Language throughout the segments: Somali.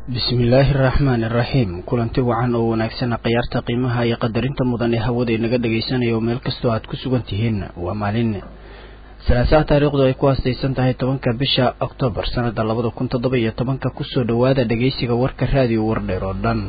bismillaahi raxmaani raxiim kulanti wacan oo wanaagsan qiyaarta qiimaha iyo qadarinta mudan ee hawada inaga dhageysanayo meel kastoo aad ku sugan tihiin waa maalin salaasaha taariikhdu ay ku haastaysan tahay 10-ka bisha Oktoobar sanada 2017 kusoo dhawaada dhageysiga warka raadiyo wardheer oo dhan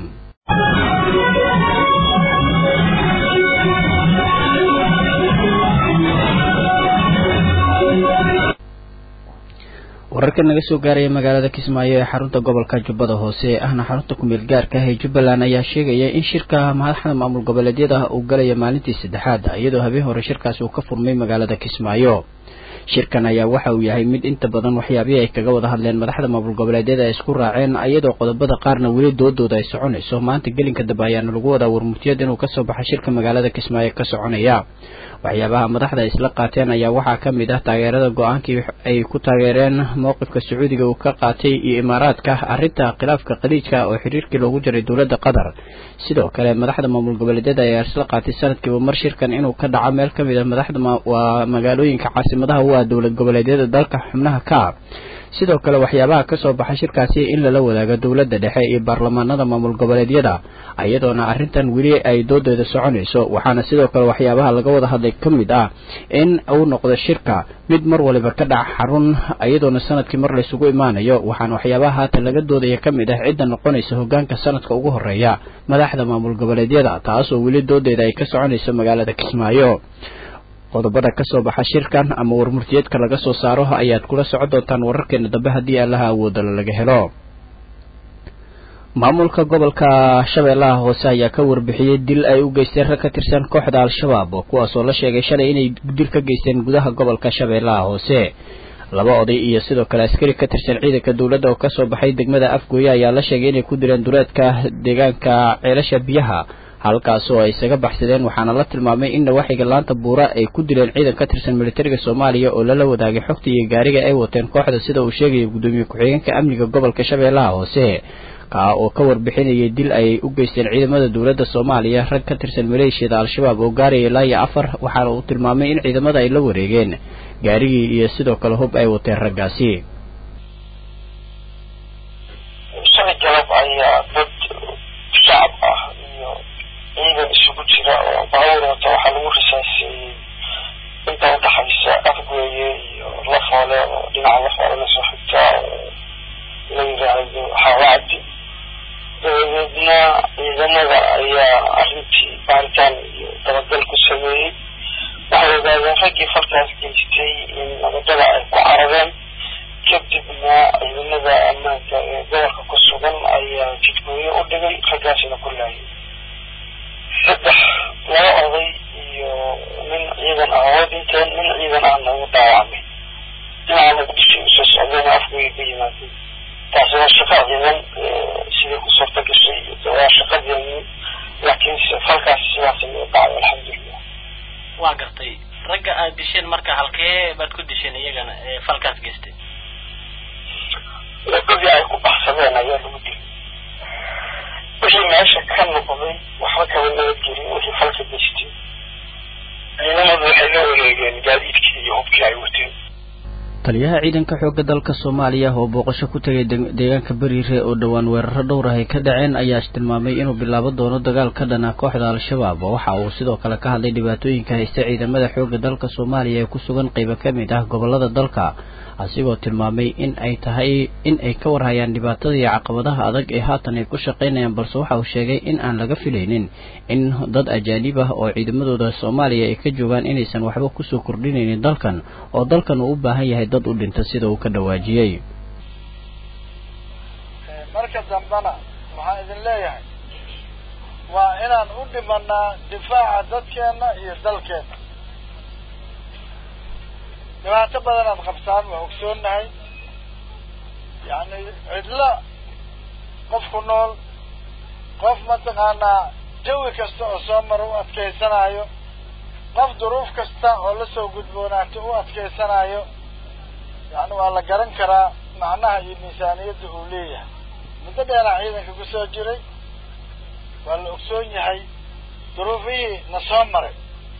wararka naga soo gaaray magaalada Kismaayo ee xarunta gobolka Jubbada Hoose ahna xarunta ku meel gaarka ah ee Jubbaland ayaa sheegaya in shirka madaxda maamul goboleedyada uu galay maalintii saddexaad iyadoo habeen hore shirkaas uu ka furmay magaalada Kismaayo shirkan ayaa waxa uu yahay mid inta badan waxyaabaha ay kaga wada hadleen madaxda maamul goboleedyada ay isku raaceen iyadoo qodobada qaarna weli doodooda ay soconayso maanta gelinka dambe ayaana lagu wada warmurtiyad inuu ka soo baxo shirka magaalada Kismaayo ka soconaya waxyaabaha madaxda isla qaateen ayaa waxaa ka mid ah taageerada go'aankii ay ku taageereen mowqifka Sacuudiga uu ka qaatay iyo Imaaraadka arrinta khilaafka qaliijka oo xiriirkii loogu jiray dawladda Qatar sidoo kale madaxda maamul goboleedyada ayaa isla qaatay sanadkii mar shirkan inuu ka dhaco meel ka mid ah madaxda waa magaalooyinka caasimadaha waa dawlad goboleedyada dalka xubnaha ka sidoo kale waxyaabaha ka soo baxay shirkaasi in la wadaago dawladda dhexe iyo baarlamaanada maamul goboleedyada ayadoona arrintan weli ay doodeeda soconayso waxaana sidoo kale waxyaabaha laga wada hadlay ka mid ah in uu noqdo shirka mid mar waliba ka dhaca xarun ayadoona sanadkii mar la isugu imaanayo waxaana waxyaabaha haatan laga doodaya ka mid ah cidda noqonaysa hoggaanka sanadka ugu horeeya madaxda maamul goboleedyada taasoo weli doodeeda ay ka soconayso magaalada Kismaayo qodobada ka soo baxa shirkan ama warmurtiyeedka laga soo saaro ayaad kula socon doontaan wararkeena dambe haddii Allaha awoodo laga helo maamulka gobolka Shabeellaha Hoose ayaa ka warbixiyay dil ay u geysteen rag ka tirsan kooxda Al-Shabaab kuwaas oo la sheegay shalay inay dil ka geysteen gudaha gobolka Shabeellaha Hoose laba oday iyo sidoo kale askari ka tirsan ciidanka dawladda oo ka soo baxay degmada Afgooye ayaa la sheegay inay ku dileen duleedka deegaanka ceelasha biyaha halkaas oo ay isaga baxsadeen waxaana la tilmaamay in waxiga laanta buura ay ku dileen ciidan ka tirsan militariga Soomaaliya oo la wadaagay xogta iyo gaariga ay wateen kooxda sida uu sheegay gudoomiye ku-xigeenka amniga gobolka Shabeellaha Hoose oo ka warbixinayay dil ay u geysteen ciidamada dawladda Soomaaliya rag ka tirsan maleeshiyada Al-Shabaab oo gaaray ilaa 4 waxaana uu tilmaamay in ciidamada ay la wareegeen gaarigii iyo sidoo kale hub ay wateen raggaasi إذا الشباب جرا بعورة وحلو رساسي أنت وضحيس أفقوي لفظة دمع لفظة نصحتها ليرى حوادي إذا إذا ماذا يا أهلتي بارتان تبدل كسمي وهذا إذا فجي فرقة جنستي إن بدل عربا كتبنا إذا ماذا أما جوارك كسبان أي تكوي أردن خجاشنا كلها صدح لا أضي من أيضا أعواد من أيضا عنه وطاعمه يعني بديش أساس عندنا أفضل بيناتي تعصي الشقاء إذن سيدك صورتك الشيء والشقاء يعني لكن فلك السياسة وطاعة الحمد لله واقعتي رجع ديشين مركا حلقة بتكون ديشين يجانا فلكات جستي لكن يعيقوا بحثنا يا لودي وشي معيشة كان مقضي وحركة والنبتيري وشي فلسة بيشتي أينما الوحيدة وليجين جاديد كي يهوبكي عيوتين taliyaha ciidanka xoogga dalka Soomaaliya oo booqasho ku tagay deegaanka Bariire oo dhawaan weerar dhowr ah ka dhaceen ayaa tilmaamay inuu bilaabo doono dagaal ka dhan ah kooxda Al-Shabaab waxa uu sidoo kale ka hadlay dhibaatooyinka haysta ciidamada xoogga dalka Soomaaliya ee ku sugan qaybo ka mid ah gobolada dalka asigoo tilmaamay in ay tahay in ay ka warhayaan dhibaatada iyo caqabadaha adag ee haatan ay ku shaqeynayaan balse waxa uu sheegay in aan laga filaynin in dad ajaanib ah oo ciidamadooda Soomaaliya ay ka joogaan inaysan waxba ku soo kordhinaynin dalkan oo dalkan uu u baahan yahay dad u dhinta sida uu ka dhawaajiyay marka dambana waxa idin leeyahay waa inaan u dhimanaa difaaca dadkeena iyo dalkeena dhibaato badan aad qabtaan waa ogsoonahay yani cidla qofku nool qof mataqaanaa jawi kasta oo soo mara u adkaysanayo qof duruuf kasta oo lasoo gudboonaato u adkaysanayo يعني والله قرن كرا معناها الميزانية الدولية من تبعنا عيدا كقصة جري والأكسوني هاي ظروفي نصامري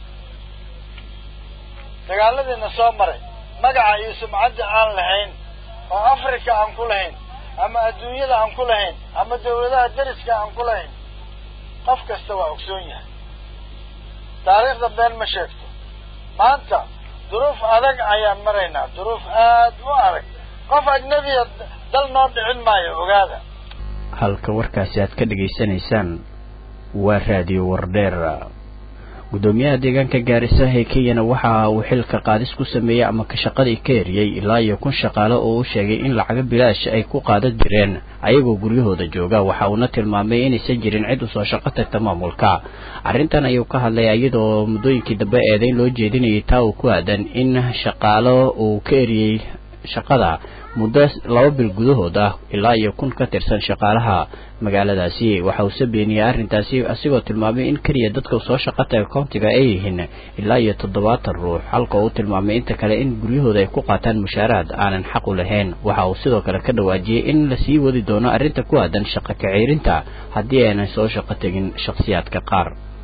تقال لذي نصامري مقع يسمع عد عن لهين وأفريكا عن كلهين ama adduunyada aan ku lahayn ama dawladaha dariska aan ku lahayn qof kasta waa ogsoon yahay taariikhda been ma sheegto maanta duruuf adag ayaan maraynaa duruuf aad u adag qof ajnabiya dal noo dhicin maayo ogaada halka warkaasi aad ka dhageysanaysaan waa raadiyo wardheer gudoomiyaha deegaanka Gaarisa ee Kenya waxa uu xilka qaadis ku sameeyay ama ka shaqadii ka eriyay ilaa iyo 1000 shaqaale oo uu sheegay in lacag bilaash ay ku qaadan jireen ayagoo guryahooda jooga waxa uu tilmaamay in aysan jirin cid u soo shaqo tagta maamulka arrintan ayuu ka hadlay iyadoo muddooyinkii dambe eedayn loo jeedinayay taa uu ku aadan in shaqaale uu ka eriyay shaqada muddo 2 bil gudahooda ilaa iyo 1000 ka tirsan shaqaalaha magaaladaasi waxa uu sabeeyay arrintaasi asigoo tilmaamay in kaliya dadka soo shaqada countiga ay yihiin ilaa iyo 70 ruux halka uu tilmaamay inta kale in guryahooda ay ku qaataan mushaaraad aanan xaq u lahayn waxa uu sidoo kale ka dhawaajiyay in la sii wadi doono arrinta ku aadan shaqo ka ciirinta haddii aanay soo shaqo tagin shakhsiyaadka qaar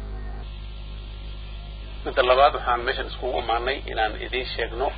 inta labaad waxaan meeshan isku imaanay inaan idin sheegno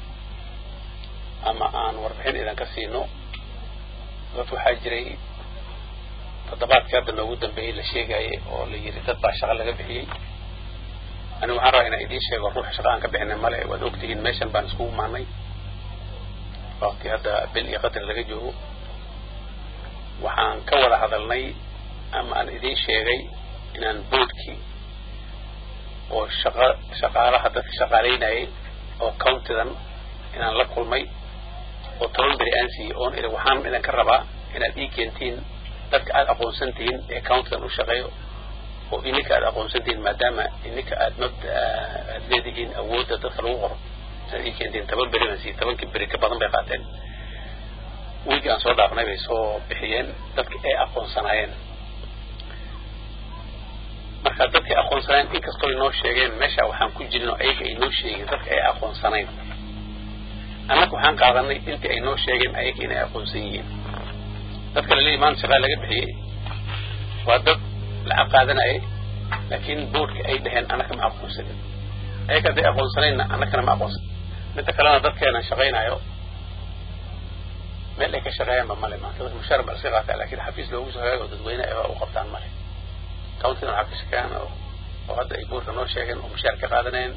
ama aan warbixin idan ka siino dad waxaa jiray toddobaadkii hadda noogu dambeeyay la sheegayay oo la yiri dad baa shaqo laga bixiyay anigu waxaan rabaa inaan idiin sheego ruux shaqo aan ka bixinay male waad ogtihiin meeshan baan isku imaanay waqti hadda bil iyo qadar laga joogo waxaan ka wada hadalnay ama aan idiin sheegay inaan boodkii oo shaqaalaha dadka shaqaaleynayay oo countidan inaan la kulmay oo toban beri aan siiyay oon waxaan idin ka rabaa inaad ii keentiin dadka aad aqoonsantihiin ee countidan u shaqeeyo oo ininka aad aqoonsantihiin maadaama ininka aad leedihiin awoodda dadka lagu qoro inaad ii keentiin toban beri baan siiyay tobankii beri ka badan bay qaateen wiigi aan soo dhaafnay bay soo bixiyeen dadka ay aqoonsanaayeen marka dadka aqoonsanaayeen inkastoo inoo sheegeen meesha waxaan ku jirno ayaga ay noo sheegeen dadka ay aqoonsanayn annagu waxaan qaadanay intii ay noo sheegeen ayaga inay aqoonsan yihiin dadka la leeyahay maanta shaqaa laga bixiyay waa dad lacag qaadanayay laakiin boodhka ay dhaheen annaka ma aqoonsanin ayaga hadday aqoonsanayna annakana ma aqoonsan midda kalena dadkeenan shaqaynayo meel ay ka shaqeeyaanba male maanta dadka mushaar baa iska qaataa laakiin xafiis loogu shaqeeyo oo dadweyne ay u qabtaan male countidan waxaa ka shaqeeyaan oo hadda ay boodhka noo sheegeen oo mushaar ka qaadanayeen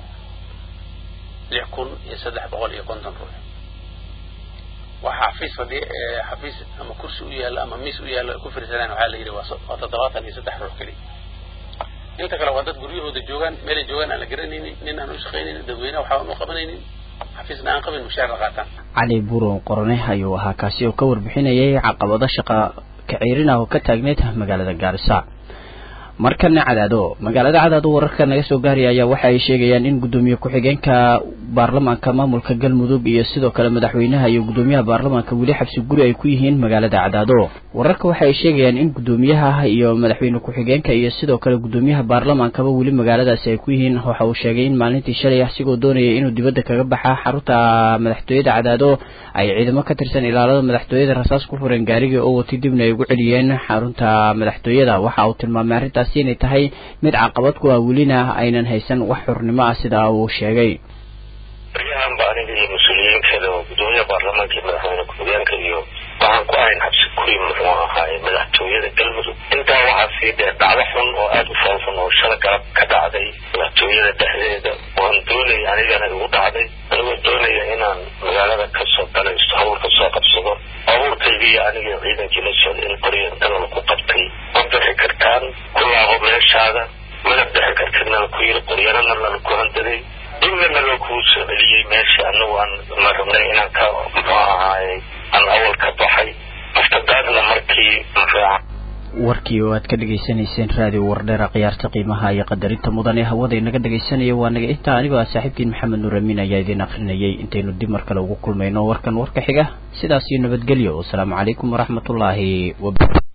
6350 ruux وحافظ فدي حافظ أما كرسي ويا أما ميس ويا كفر سنان وحاله يري وتضغط أن يسدح روح كلي أنت كلا وضد جريه ودجوجان مال الجوجان على جرني نين أنا شخيني دوينا وحاول نقبلني حافظنا عن قبل مشاعر غاتان علي بورو قرنه أيوه هكاسي وكور بحين يي عقبض الشقة كعيرنا وكتاجنتها مقالة الجارسة markana cadaado magaalada cadaado wararka naga soo gaaraya ayaa waxa ay sheegayaan in gudoomiye ku-xigeenka baarlamaanka maamulka galmudug iyo sidoo kale madaxweynaha iyo gudoomiyaha baarlamaanka wali xabsi guri ay ku yihiin magaalada cadaado wararka waxa ay sheegayaan in gudoomiyaha iyo madaxweyne ku-xigeenka iyo sidoo kale gudoomiyaha baarlamaankaba wali magaaladaasi ay ku yihiin waxa uu sheegay in maalintii shalay asigoo doonaya inuu dibadda kaga baxa xarunta madaxtooyada cadaado ay ciidamo ka tirsan ilaalada madaxtooyada rasaas ku fureen gaariga oo watay dibna ay ugu celiyeen xarunta madaxtooyada waxa uu tilmaamay arrintaas inay tahay mid caqabad ku ah welina aynan haysan wax xurnimo ah sida uu sheegay riyahan baarin iyo mas'uuliyiin kale oo gudoomiyaha baarlamaanka madaxweyne ku-xigeenka iyo waxaan ku ahayn xabsi guri muxuu ahaay madaxtooyada galmudug intaa waxaa sii dheer dhacdo xun oo aad u foolxun oo shala galab ka dhacday madaxtooyada dhexdeeda waan doonaya anigana igu dhacday anigoo doonaya inaan magaalada kasoo galaysto hawl kasoo qabsado abuurkaygii aniga ciidankii la socda in qoryantada lagu qabtay ma bixi kartaan ku laabo meeshaada mana bixi kartidna laku yiri qoryanana lalaku handaday dibna loo kuu soo celiyey meesha anagu aan ma rabnay inaan ka muxuu ahaayey aan awal ka baxay aftadaadna markii warkii oo aad ka dhageysanayseen raadiyo wardheera qiyaarta qiimaha iyo qadarinta mudan ee hawada inaga dhageysanaya waa naga intaa anigoo ah saaxiibkiin maxamed nuur amiin ayaa idin akhrinayay intaynu dib mar kale ugu kulmayno warka xiga sidaas iyo nabadgelyo wasalaamu calaykum waraxmatullaahi wabarakatu